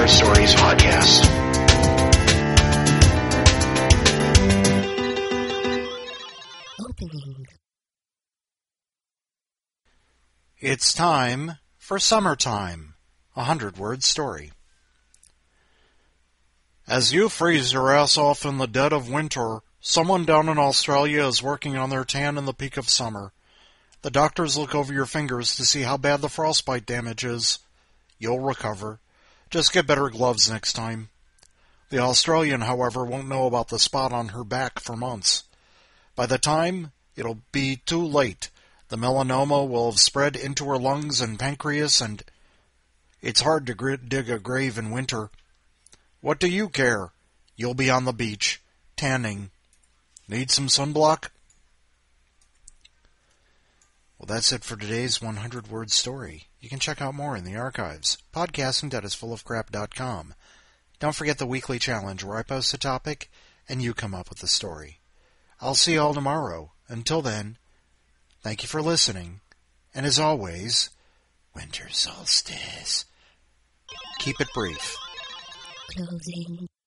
Word Stories podcast. Opening. It's time for Summertime, a 100-word story. As you freeze your ass off in the dead of winter, someone down in Australia is working on their tan in the peak of summer. The doctors look over your fingers to see how bad the frostbite damage is. You'll recover. Just get better gloves next time. The Australian, however, won't know about the spot on her back for months. By the time, it'll be too late. The melanoma will have spread into her lungs and pancreas, and it's hard to dig a grave in winter. What do you care? You'll be on the beach, tanning. Need some sunblock? Well, that's it for today's 100-word story. You can check out more in the archives. Podcasting.isfullofcrap.com. Don't forget the weekly challenge where I post a topic and you come up with a story. I'll see you all tomorrow. Until then, thank you for listening. And as always, winter solstice. Keep it brief. Closing.